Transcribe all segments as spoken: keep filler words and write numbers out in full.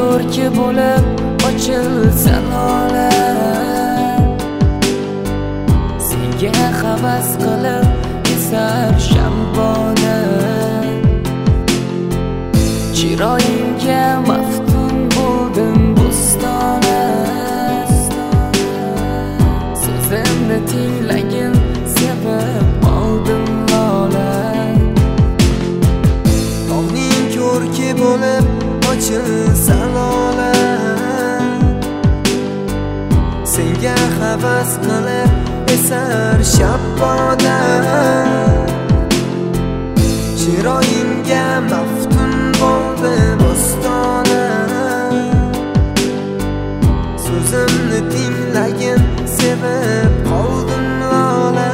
ko'rki bo'lib ochilsa lola, senga havas qilib esar shambola. Chiroyingga maftun bo'ldim bo'stona, so'zimni tinglagin sevib qoldim lola. Tog'ning ko'rki bo'lib ochilsa lola, senga havas qilib esar shabboda. Chiroyingga maftun bo'ldi bo'stona, so'zimni tinglagin sevib qoldim lola.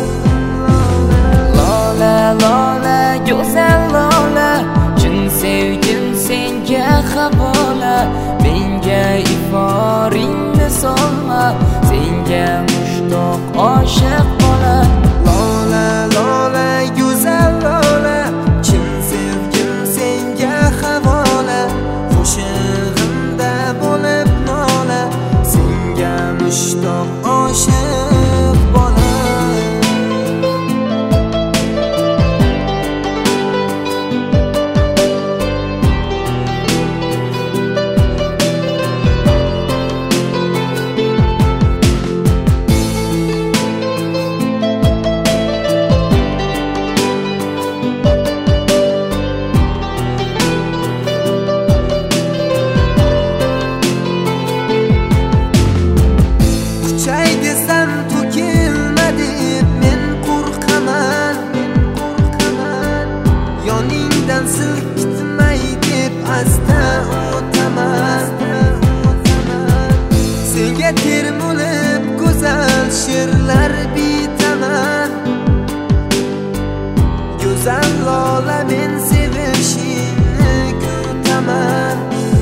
Lola lola go'zal lola, chin sevgim senga havola. Menga iforingni solma, senga mushtoq oshiq bola. Lola lola go'zal lola, chin sevgim senga havola. Qo'shig'imda bo'lib nola, senga mushtoq oshiq bola. Quchay desam to'kilma deb men qo'rqaman, yoningdan silkitmay deb asta o'taman. Senga termulib go'zal she'rlar bitaman. Go'zal lola men sevishingni kutaman.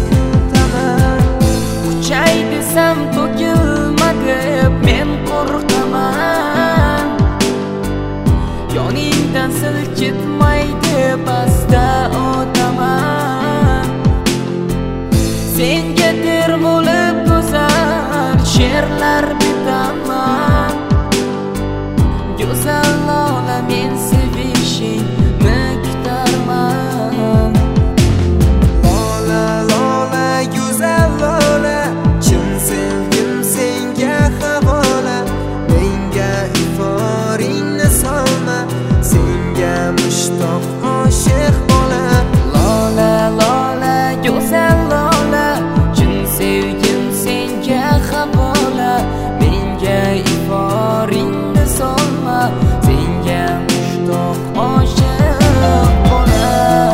Quchay desam to'kilma deb men qo'rqaman, yoningdan silkitmay deb asta o'taman. Senga termulib go'zal she'rlar bitaman. Go'zal lola men sevishingni kutarman. Lola lola go'zal lola, chin sevgim senga havola. Menga iforingni solma, senga mushtoq oshiq bola. Lola lola go'zal lola, chin sevgim senga havola. Menga iforingni solma, senga mushtoq oshiq bola.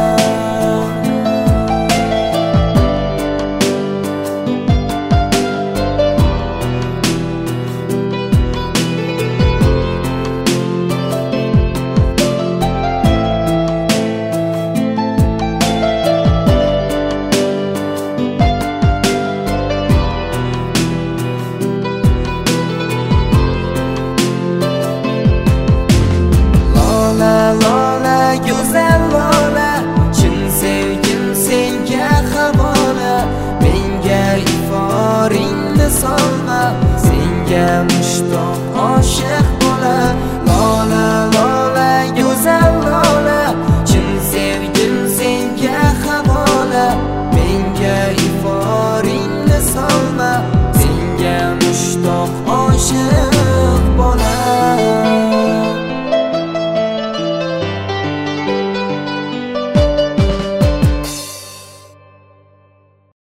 Lola lola go'zal lola, chin sevgim senga havola. Menga iforingni solma, senga mushtoq